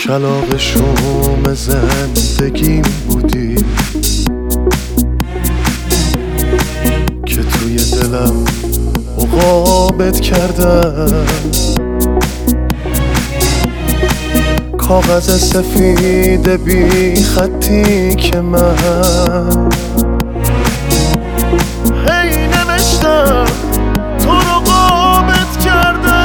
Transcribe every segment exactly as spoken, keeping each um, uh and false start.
کلاغ شوم زندگیم بودی که توی دلم عقابت کردم. کاغذ سفید بی خطی که من هی نوشتم تو رو عقابت کردم.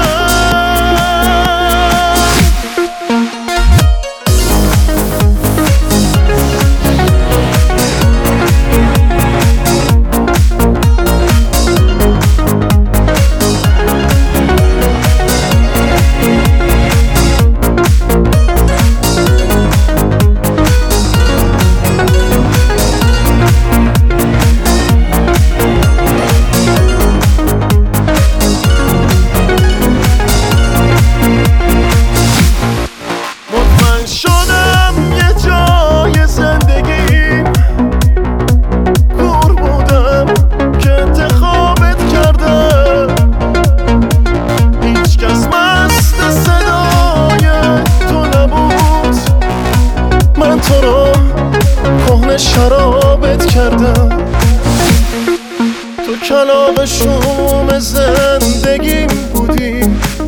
تو رو کهنه شرابت کردم. تو کلاغ شوم زندگیم بودی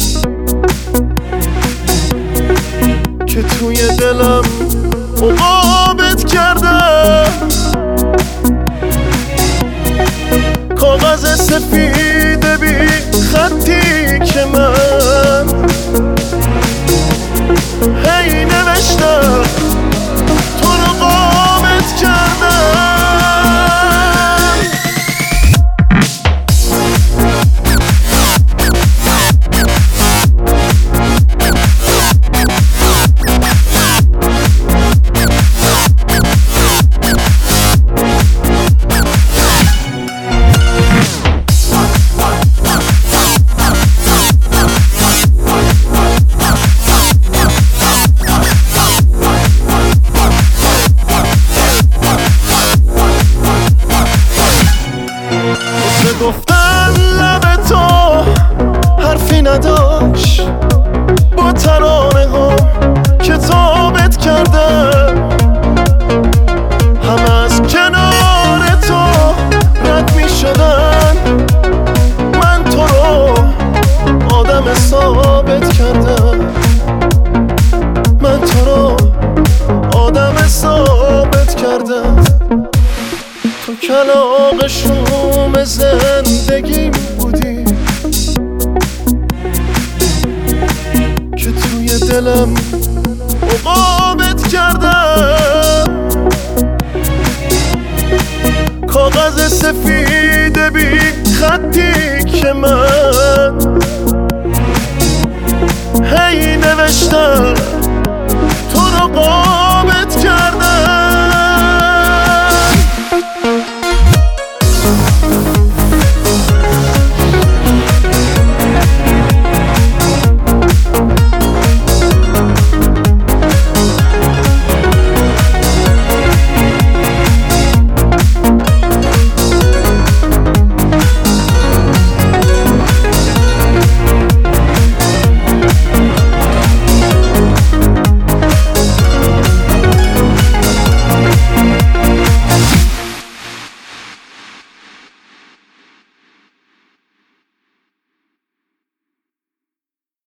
که توی دلم عقابت کردم. کاغذ سفید بی خطی که من هی نوشتم تو رو عقابت کردم. گفتن لب تو حرفی نداشت با ترانه ها کتابت کردم. همه از کنار تو رد می شدن، من تو رو آدم ثابت کردم. من تو رو آدم ثابت کردم. تو کلاغ شوم زندگیم بودی که توی دلم عقابت کردم. کاغذ سفید بی خطی که من هی نوشتم